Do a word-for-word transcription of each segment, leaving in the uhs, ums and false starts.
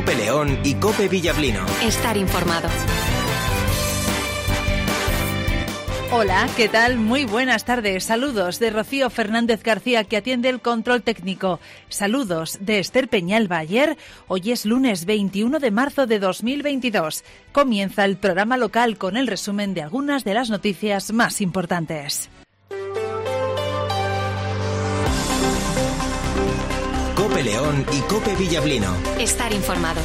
COPE León y COPE Villablino. Estar informado. Hola, ¿qué tal? Muy buenas tardes. Saludos de Rocío Fernández García, que atiende el control técnico. Saludos de Esther Peñalba. Ayer, hoy es lunes veintiuno de marzo de dos mil veintidós. Comienza el programa local con el resumen de algunas de las noticias más importantes. COPE León y COPE Villablino. Estar informado.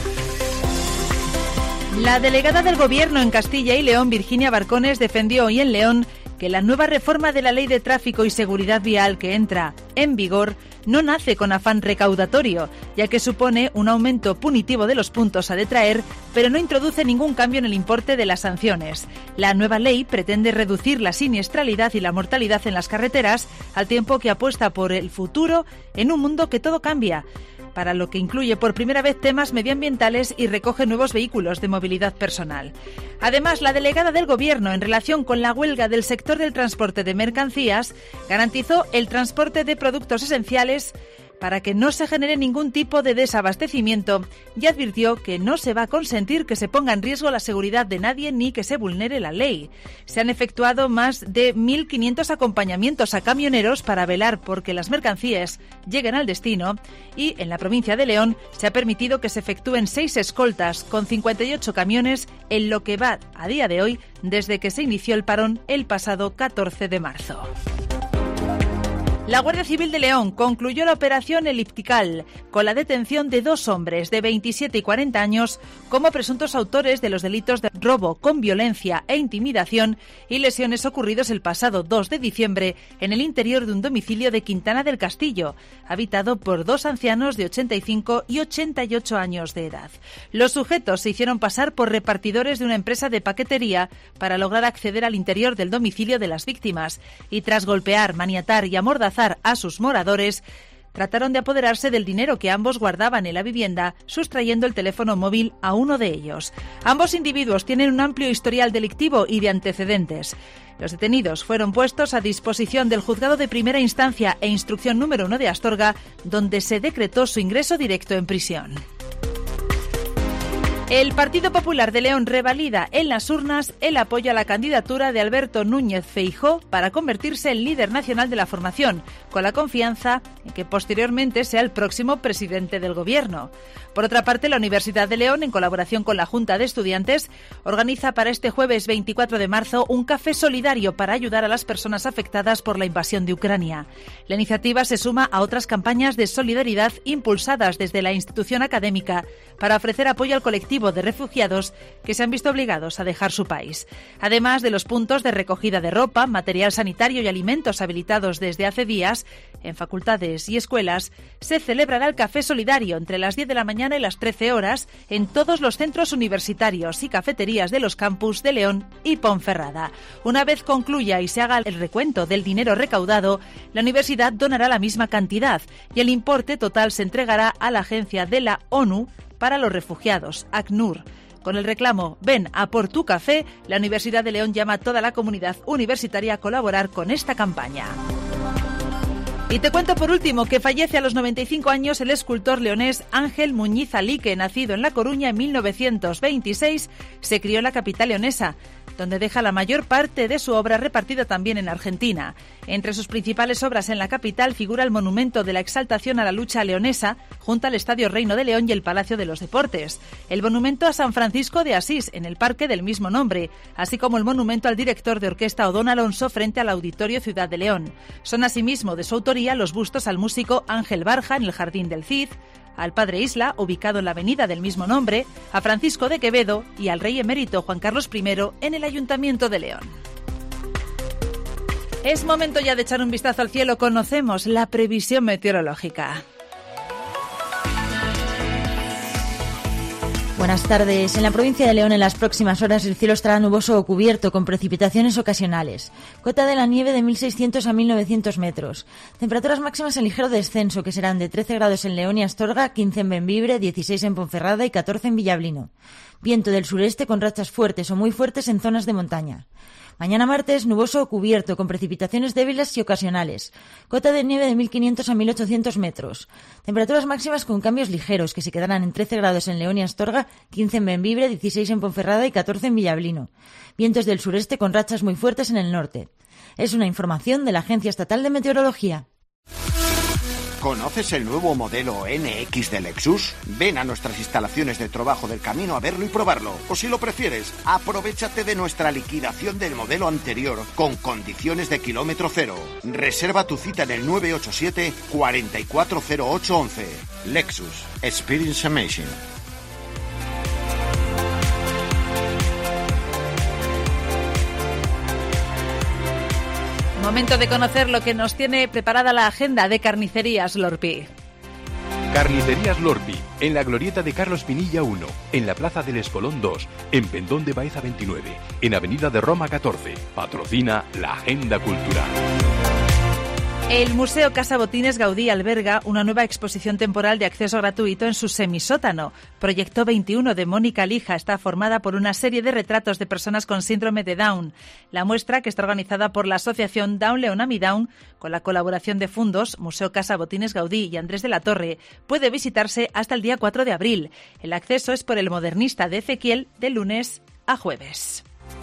La delegada del Gobierno en Castilla y León, Virginia Barcones, defendió hoy en León que la nueva reforma de la Ley de Tráfico y Seguridad Vial que entra en vigor no nace con afán recaudatorio, ya que supone un aumento punitivo de los puntos a detraer, pero no introduce ningún cambio en el importe de las sanciones. La nueva ley pretende reducir la siniestralidad y la mortalidad en las carreteras, al tiempo que apuesta por el futuro en un mundo que todo cambia, para lo que incluye por primera vez temas medioambientales y recoge nuevos vehículos de movilidad personal. Además, la delegada del Gobierno, en relación con la huelga del sector del transporte de mercancías, garantizó el transporte de productos esenciales para que no se genere ningún tipo de desabastecimiento, y advirtió que no se va a consentir que se ponga en riesgo la seguridad de nadie ni que se vulnere la ley. Se han efectuado más de mil quinientos acompañamientos a camioneros para velar por que las mercancías lleguen al destino, y en la provincia de León se ha permitido que se efectúen seis escoltas con cincuenta y ocho camiones en lo que va a día de hoy desde que se inició el parón el pasado catorce de marzo. La Guardia Civil de León concluyó la operación Eliptical con la detención de dos hombres de veintisiete y cuarenta años como presuntos autores de los delitos de robo con violencia e intimidación y lesiones ocurridos el pasado dos de diciembre en el interior de un domicilio de Quintana del Castillo, habitado por dos ancianos de ochenta y cinco y ochenta y ocho años de edad. Los sujetos se hicieron pasar por repartidores de una empresa de paquetería para lograr acceder al interior del domicilio de las víctimas y, tras golpear, maniatar y amordazar a sus moradores, trataron de apoderarse del dinero que ambos guardaban en la vivienda, sustrayendo el teléfono móvil a uno de ellos. Ambos individuos tienen un amplio historial delictivo y de antecedentes. Los detenidos fueron puestos a disposición del Juzgado de Primera Instancia e Instrucción número uno de Astorga, donde se decretó su ingreso directo en prisión. El Partido Popular de León revalida en las urnas el apoyo a la candidatura de Alberto Núñez Feijóo para convertirse en líder nacional de la formación, con la confianza en que posteriormente sea el próximo presidente del Gobierno. Por otra parte, la Universidad de León, en colaboración con la Junta de Estudiantes, organiza para este jueves veinticuatro de marzo un café solidario para ayudar a las personas afectadas por la invasión de Ucrania. La iniciativa se suma a otras campañas de solidaridad impulsadas desde la institución académica para ofrecer apoyo al colectivo de refugiados que se han visto obligados a dejar su país. Además de los puntos de recogida de ropa, material sanitario y alimentos habilitados desde hace días en facultades y escuelas, se celebrará el café solidario entre las diez de la mañana y las trece horas en todos los centros universitarios y cafeterías de los campus de León y Ponferrada. Una vez concluya y se haga el recuento del dinero recaudado, la universidad donará la misma cantidad y el importe total se entregará a la Agencia de la ONU para los Refugiados, ACNUR. Con el reclamo "Ven a por tu café", la Universidad de León llama a toda la comunidad universitaria a colaborar con esta campaña. Y te cuento por último que fallece a los noventa y cinco años el escultor leonés Ángel Muñiz Alique, nacido en La Coruña en mil novecientos veintiséis, se crió en la capital leonesa, donde deja la mayor parte de su obra repartida también en Argentina. Entre sus principales obras en la capital figura el monumento de la exaltación a la lucha leonesa, junto al Estadio Reino de León y el Palacio de los Deportes, el monumento a San Francisco de Asís, en el parque del mismo nombre, así como el monumento al director de orquesta Odón Alonso frente al Auditorio Ciudad de León. Son asimismo de su autoría los bustos al músico Ángel Barja en el Jardín del Cid, al Padre Isla, ubicado en la avenida del mismo nombre, a Francisco de Quevedo y al rey emérito Juan Carlos primero en el Ayuntamiento de León. Es momento ya de echar un vistazo al cielo. Conocemos la previsión meteorológica. Buenas tardes. En la provincia de León en las próximas horas el cielo estará nuboso o cubierto con precipitaciones ocasionales. Cota de la nieve de mil seiscientos a mil novecientos metros. Temperaturas máximas en ligero descenso que serán de trece grados en León y Astorga, quince en Bembibre, dieciséis en Ponferrada y catorce en Villablino. Viento del sureste con rachas fuertes o muy fuertes en zonas de montaña. Mañana martes, nuboso o cubierto, con precipitaciones débiles y ocasionales. Cota de nieve de mil quinientos a mil ochocientos metros. Temperaturas máximas con cambios ligeros, que se quedarán en trece grados en León y Astorga, quince en Bembibre, dieciséis en Ponferrada y catorce en Villablino. Vientos del sureste con rachas muy fuertes en el norte. Es una información de la Agencia Estatal de Meteorología. ¿Conoces el nuevo modelo N X de Lexus? Ven a nuestras instalaciones de Trabajo del Camino a verlo y probarlo. O si lo prefieres, aprovéchate de nuestra liquidación del modelo anterior con condiciones de kilómetro cero. Reserva tu cita en el nueve ocho siete, cuatro cuatro cero ocho once. Lexus. Experience Amazing. Momento de conocer lo que nos tiene preparada la agenda de Carnicerías Lorpi. Carnicerías Lorpi, en la glorieta de Carlos Pinilla uno, en la Plaza del Espolón dos, en Pendón de Baeza veintinueve, en Avenida de Roma catorce. Patrocina la Agenda Cultural. El Museo Casa Botines Gaudí alberga una nueva exposición temporal de acceso gratuito en su semisótano. Proyecto veintiuno de Mónica Lija está formada por una serie de retratos de personas con síndrome de Down. La muestra, que está organizada por la asociación Down Leonami Down, con la colaboración de Fundos, Museo Casa Botines Gaudí y Andrés de la Torre, puede visitarse hasta el día cuatro de abril. El acceso es por el Modernista de Ezequiel de lunes a jueves.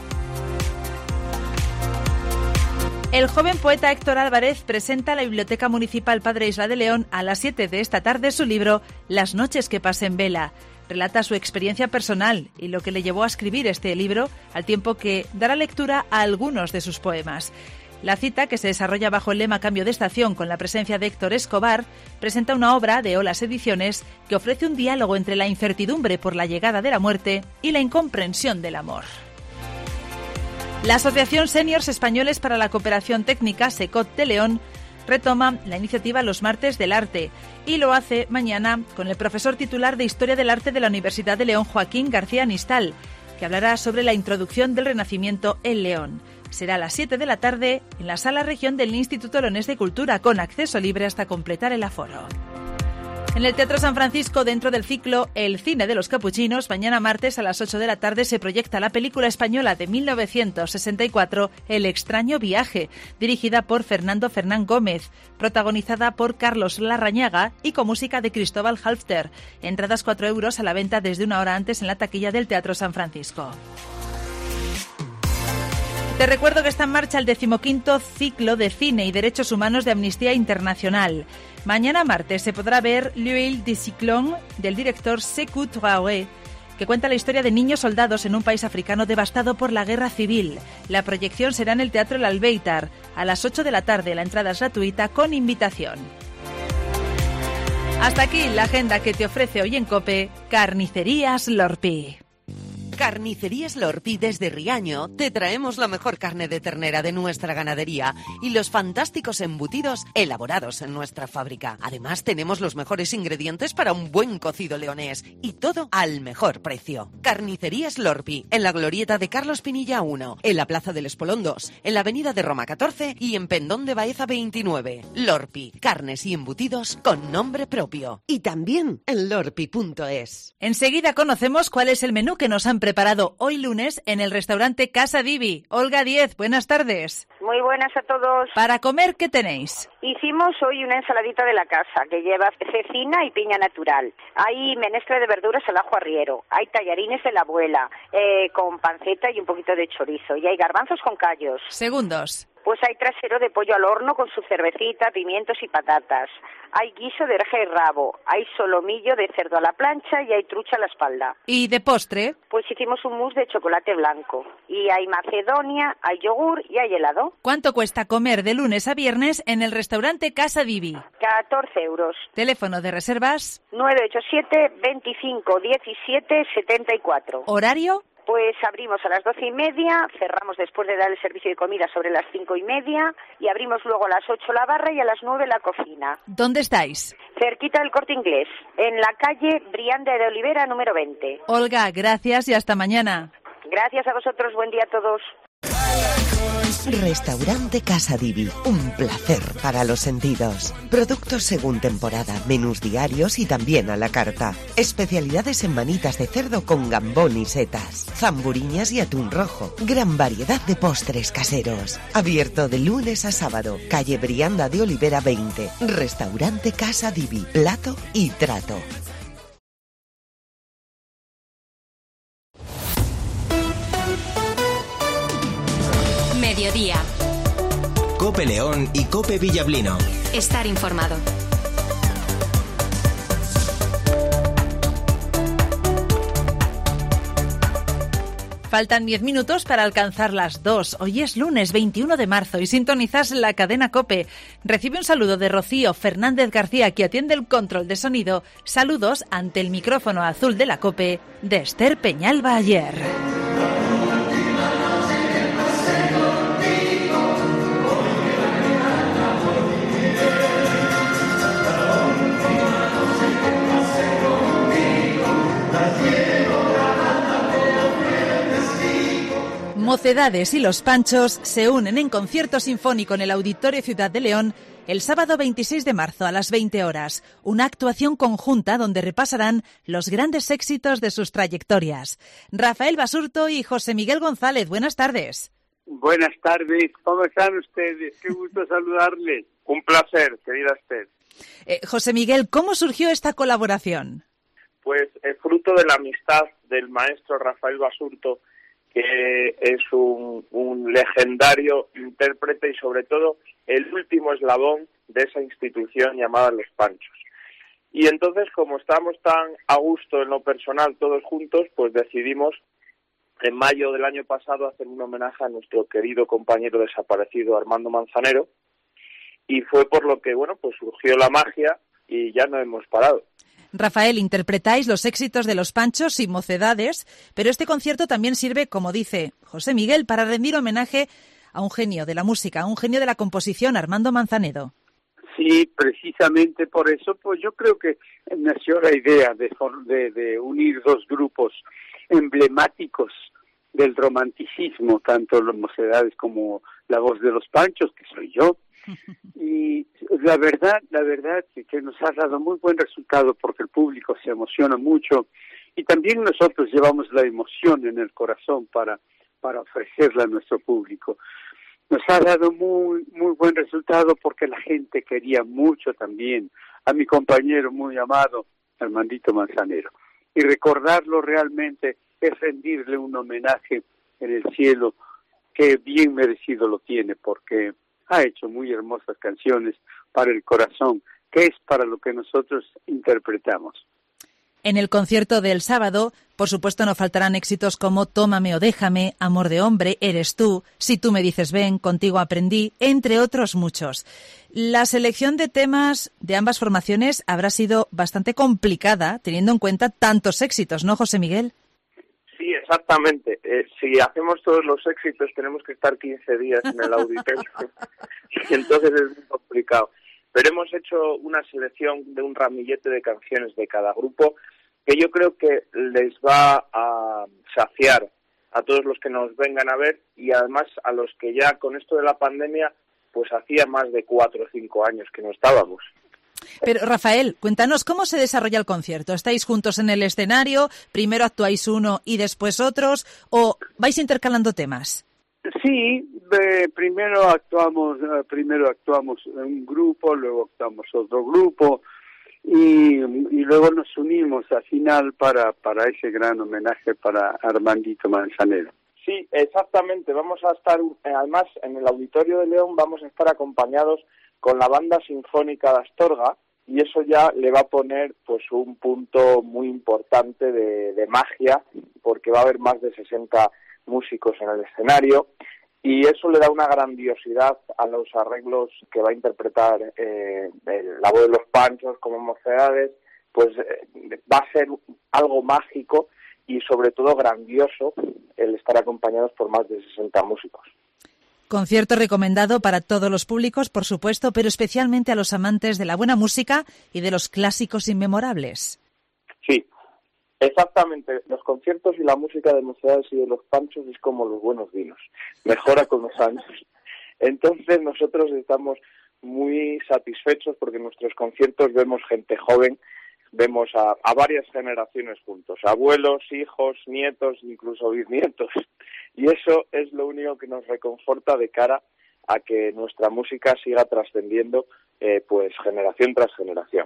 El joven poeta Héctor Álvarez presenta a la Biblioteca Municipal Padre Isla de León a las siete de esta tarde su libro Las noches que pasé en vela. Relata su experiencia personal y lo que le llevó a escribir este libro, al tiempo que dará lectura a algunos de sus poemas. La cita, que se desarrolla bajo el lema Cambio de estación con la presencia de Héctor Escobar, presenta una obra de Olas Ediciones que ofrece un diálogo entre la incertidumbre por la llegada de la muerte y la incomprensión del amor. La Asociación Seniors Españoles para la Cooperación Técnica, SECOT de León, retoma la iniciativa Los Martes del Arte y lo hace mañana con el profesor titular de Historia del Arte de la Universidad de León, Joaquín García Nistal, que hablará sobre la introducción del Renacimiento en León. Será a las siete de la tarde en la Sala Región del Instituto Leonés de Cultura, con acceso libre hasta completar el aforo. En el Teatro San Francisco, dentro del ciclo El Cine de los Capuchinos, mañana martes a las ocho de la tarde se proyecta la película española de mil novecientos sesenta y cuatro, El extraño viaje, dirigida por Fernando Fernán Gómez, protagonizada por Carlos Larrañaga y con música de Cristóbal Halfter. Entradas cuatro euros a la venta desde una hora antes en la taquilla del Teatro San Francisco. Te recuerdo que está en marcha el decimoquinto ciclo de Cine y Derechos Humanos de Amnistía Internacional. Mañana martes se podrá ver L'Huile de Cyclone del director Sékou Traoré, que cuenta la historia de niños soldados en un país africano devastado por la guerra civil. La proyección será en el Teatro El Albéitar a las ocho de la tarde. La entrada es gratuita con invitación. Hasta aquí la agenda que te ofrece hoy en COPE Carnicerías Lorpi. Carnicerías Lorpi desde Riaño te traemos la mejor carne de ternera de nuestra ganadería y los fantásticos embutidos elaborados en nuestra fábrica. Además tenemos los mejores ingredientes para un buen cocido leonés y todo al mejor precio. Carnicerías Lorpi, en la glorieta de Carlos Pinilla uno, en la Plaza del Espolón dos, en la Avenida de Roma catorce y en Pendón de Baeza veintinueve. Lorpi, carnes y embutidos con nombre propio. Y también en lorpi punto es. Enseguida conocemos cuál es el menú que nos han preparado hoy lunes en el restaurante Casa Divi. Olga Díez, buenas tardes. Muy buenas a todos. Para comer, ¿qué tenéis? Hicimos hoy una ensaladita de la casa que lleva cecina y piña natural. Hay menestra de verduras al ajo arriero. Hay tallarines de la abuela eh, con panceta y un poquito de chorizo. Y hay garbanzos con callos. Segundos. Pues hay trasero de pollo al horno con su cervecita, pimientos y patatas. Hay guiso de oreja y rabo. Hay solomillo de cerdo a la plancha y hay trucha a la espalda. ¿Y de postre? Pues hicimos un mousse de chocolate blanco. Y hay macedonia, hay yogur y hay helado. ¿Cuánto cuesta comer de lunes a viernes en el restaurante Casa Divi? catorce euros. Teléfono de reservas nueve ocho siete, veinticinco, diecisiete, setenta y cuatro. ¿Horario? Pues abrimos a las doce y media, cerramos después de dar el servicio de comida sobre las cinco y media y abrimos luego a las ocho la barra y a las nueve la cocina. ¿Dónde estáis? Cerquita del Corte Inglés, en la calle Brianda de Olivera número veinte. Olga, gracias y hasta mañana. Gracias a vosotros, buen día a todos. Restaurante Casa Divi, un placer para los sentidos. Productos según temporada, menús diarios y también a la carta. Especialidades en manitas de cerdo con gambón y setas, zamburiñas y atún rojo. Gran variedad de postres caseros. Abierto de lunes a sábado. Calle Brianda de Olivera veinte. Restaurante Casa Divi, plato y trato. Mediodía. Cope León y Cope Villablino. Estar informado. Faltan diez minutos para alcanzar las dos. Hoy es lunes veintiuno de marzo y sintonizas la cadena COPE. Recibe un saludo de Rocío Fernández García, que atiende el control de sonido. Saludos ante el micrófono azul de la COPE de Esther Peñalba Ayer. Mocedades y Los Panchos se unen en concierto sinfónico en el Auditorio Ciudad de León el sábado veintiséis de marzo a las veinte horas. Una actuación conjunta donde repasarán los grandes éxitos de sus trayectorias. Rafael Basurto y José Miguel González, buenas tardes. Buenas tardes, ¿cómo están ustedes? Qué gusto saludarles. Un placer, querida Esther. Eh, José Miguel, ¿cómo surgió esta colaboración? Pues es fruto de la amistad del maestro Rafael Basurto, que es un, un legendario intérprete y sobre todo el último eslabón de esa institución llamada Los Panchos. Y entonces, como estamos tan a gusto en lo personal todos juntos, pues decidimos en mayo del año pasado hacer un homenaje a nuestro querido compañero desaparecido Armando Manzanero, y fue por lo que, bueno, pues surgió la magia y ya no hemos parado. Rafael, interpretáis los éxitos de Los Panchos y Mocedades, pero este concierto también sirve, como dice José Miguel, para rendir homenaje a un genio de la música, a un genio de la composición, Armando Manzanero. Sí, precisamente por eso, pues yo creo que nació la idea de, de, de unir dos grupos emblemáticos del romanticismo, tanto las Mocedades como la voz de Los Panchos, que soy yo. Y la verdad, la verdad que, que nos ha dado muy buen resultado porque el público se emociona mucho y también nosotros llevamos la emoción en el corazón para, para ofrecerla a nuestro público. Nos ha dado muy, muy buen resultado porque la gente quería mucho también a mi compañero muy amado, Armandito Manzanero. Y recordarlo realmente es rendirle un homenaje en el cielo que bien merecido lo tiene porque ha hecho muy hermosas canciones para el corazón, que es para lo que nosotros interpretamos. En el concierto del sábado, por supuesto, no faltarán éxitos como Tómame o déjame, Amor de hombre, Eres tú, Si tú me dices ven, Contigo aprendí, entre otros muchos. La selección de temas de ambas formaciones habrá sido bastante complicada, teniendo en cuenta tantos éxitos, ¿no, José Miguel? Sí, exactamente. Eh, si hacemos todos los éxitos tenemos que estar quince días en el auditorio y entonces es muy complicado. Pero hemos hecho una selección de un ramillete de canciones de cada grupo que yo creo que les va a saciar a todos los que nos vengan a ver y además a los que ya con esto de la pandemia pues hacía más de cuatro o cinco años que no estábamos. Pero, Rafael, cuéntanos cómo se desarrolla el concierto. ¿Estáis juntos en el escenario? ¿Primero actuáis uno y después otros? ¿O vais intercalando temas? Sí, eh, primero actuamos eh, primero actuamos un grupo, luego actuamos otro grupo y, y luego nos unimos al final para, para ese gran homenaje para Armandito Manzanero. Sí, exactamente. Vamos a estar, además, en el Auditorio de León vamos a estar acompañados con la Banda Sinfónica de Astorga y eso ya le va a poner pues un punto muy importante de, de magia porque va a haber más de sesenta músicos en el escenario y eso le da una grandiosidad a los arreglos que va a interpretar eh, la voz de Los Panchos como Mocedades, pues eh, va a ser algo mágico y sobre todo grandioso el estar acompañados por más de sesenta músicos. Concierto recomendado para todos los públicos, por supuesto, pero especialmente a los amantes de la buena música y de los clásicos inmemorables. Sí, exactamente. Los conciertos y la música de Mocedades y de Los Panchos es como los buenos vinos. Mejora con los años. Entonces nosotros estamos muy satisfechos porque en nuestros conciertos vemos gente joven, vemos a, a varias generaciones juntos, abuelos, hijos, nietos, incluso bisnietos. Y eso es lo único que nos reconforta de cara a que nuestra música siga trascendiendo eh, pues generación tras generación.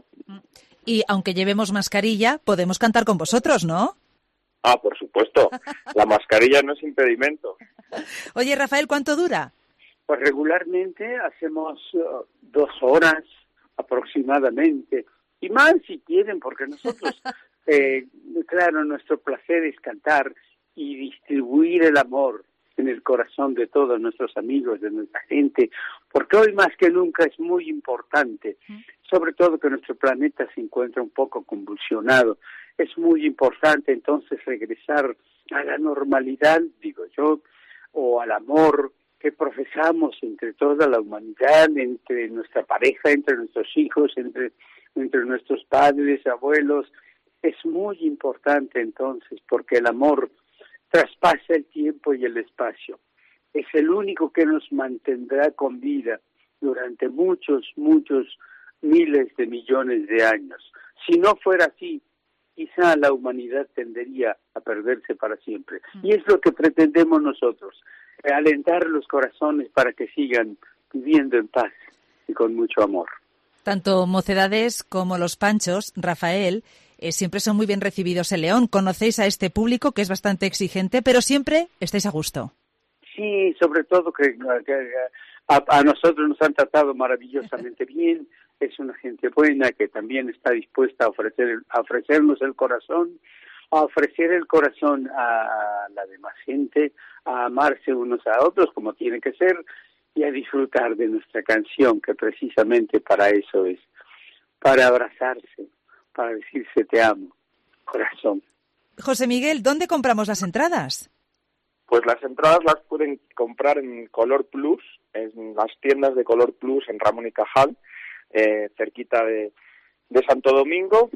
Y aunque llevemos mascarilla, podemos cantar con vosotros, ¿no? Ah, por supuesto. La mascarilla no es impedimento. Oye, Rafael, ¿cuánto dura? Pues regularmente hacemos uh, dos horas aproximadamente. Y más si quieren, porque nosotros, eh, claro, nuestro placer es cantar y distribuir el amor en el corazón de todos nuestros amigos, de nuestra gente, porque hoy más que nunca es muy importante, sobre todo que nuestro planeta se encuentra un poco convulsionado. Es muy importante entonces regresar a la normalidad, digo yo, o al amor que profesamos entre toda la humanidad, entre nuestra pareja, entre nuestros hijos, entre entre nuestros padres, abuelos. Es muy importante entonces, porque el amor traspasa el tiempo y el espacio. Es el único que nos mantendrá con vida durante muchos, muchos miles de millones de años. Si no fuera así, quizá la humanidad tendería a perderse para siempre. Y es lo que pretendemos nosotros, alentar los corazones para que sigan viviendo en paz y con mucho amor. Tanto Mocedades como Los Panchos, Rafael, eh, siempre son muy bien recibidos en León. Conocéis a este público que es bastante exigente, pero siempre estáis a gusto. Sí, sobre todo que, que a, a nosotros nos han tratado maravillosamente bien. Es una gente buena que también está dispuesta a ofrecer a ofrecernos el corazón, a ofrecer el corazón a la demás gente, a amarse unos a otros como tiene que ser, y a disfrutar de nuestra canción, que precisamente para eso es, para abrazarse, para decirse te amo, corazón. José Miguel, ¿dónde compramos las entradas? Pues las entradas las pueden comprar en Color Plus, en las tiendas de Color Plus en Ramón y Cajal, eh, cerquita de, de Santo Domingo,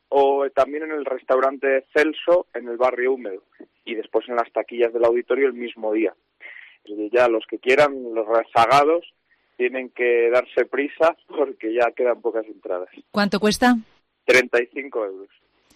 o también en el restaurante Celso en el barrio Húmedo, y después en las taquillas del auditorio el mismo día. Y ya los que quieran, los rezagados, tienen que darse prisa porque ya quedan pocas entradas. ¿Cuánto cuesta? treinta y cinco euros.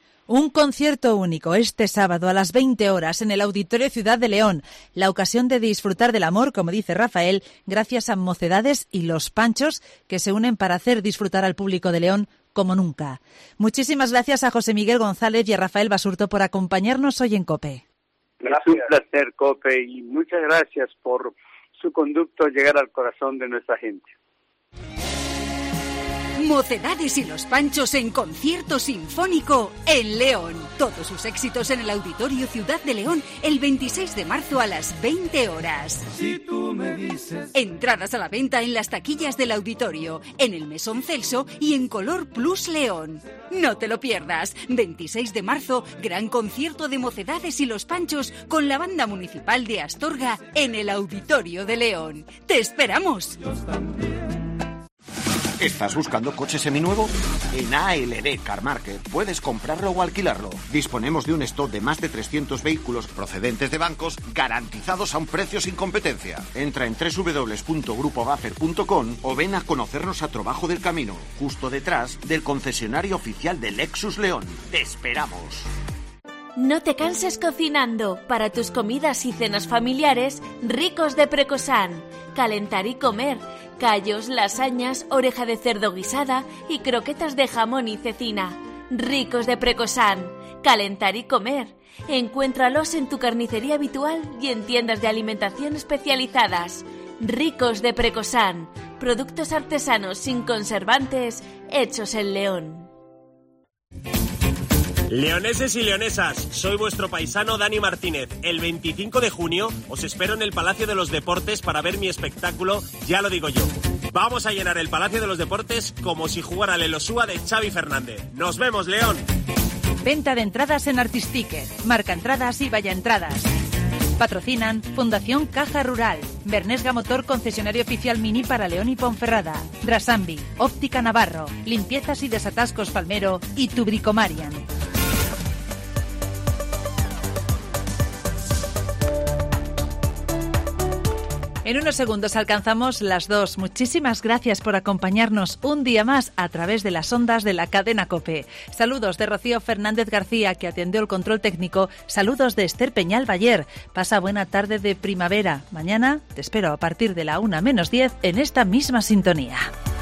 Un concierto único este sábado a las veinte horas en el Auditorio Ciudad de León. La ocasión de disfrutar del amor, como dice Rafael, gracias a Mocedades y Los Panchos, que se unen para hacer disfrutar al público de León como nunca. Muchísimas gracias a José Miguel González y a Rafael Basurto por acompañarnos hoy en COPE. Gracias. Es un placer, COPE, y muchas gracias por su conducto a llegar al corazón de nuestra gente. Mocedades y Los Panchos en concierto sinfónico en León. Todos sus éxitos en el Auditorio Ciudad de León el veintiséis de marzo a las veinte horas. Si tú me dices... Entradas a la venta en las taquillas del auditorio, en el Mesón Celso y en Color Plus León. No te lo pierdas. veintiséis de marzo, gran concierto de Mocedades y Los Panchos con la Banda Municipal de Astorga en el Auditorio de León. ¡Te esperamos! ¿Estás buscando coche seminuevo? En A L D Car Market puedes comprarlo o alquilarlo. Disponemos de un stock de más de trescientos vehículos procedentes de bancos garantizados a un precio sin competencia. Entra en doble u doble u doble u punto grupo buffer punto com o ven a conocernos a Trabajo del Camino, justo detrás del concesionario oficial de Lexus León. ¡Te esperamos! No te canses cocinando. Para tus comidas y cenas familiares, Ricos de Precosan. Calentar y comer. Callos, lasañas, oreja de cerdo guisada y croquetas de jamón y cecina. Ricos de Precosan. Calentar y comer. Encuéntralos en tu carnicería habitual y en tiendas de alimentación especializadas. Ricos de Precosan. Productos artesanos sin conservantes, hechos en León. Leoneses y leonesas, soy vuestro paisano Dani Martínez. El veinticinco de junio os espero en el Palacio de los Deportes para ver mi espectáculo, ya lo digo yo. Vamos a llenar el Palacio de los Deportes como si jugara el Elosúa de Xavi Fernández. ¡Nos vemos, León! Venta de entradas en Artisticket, Marca Entradas y Vaya Entradas. Patrocinan Fundación Caja Rural, Bernesga Motor, concesionario oficial Mini para León y Ponferrada, Drasambi, Óptica Navarro, Limpiezas y Desatascos Palmero y Tubricomarian. En unos segundos alcanzamos las dos. Muchísimas gracias por acompañarnos un día más a través de las ondas de la cadena COPE. Saludos de Rocío Fernández García, que atendió el control técnico. Saludos de Esther Peñal Bayer. Pasa buena tarde de primavera. Mañana te espero a partir de la una menos diez en esta misma sintonía.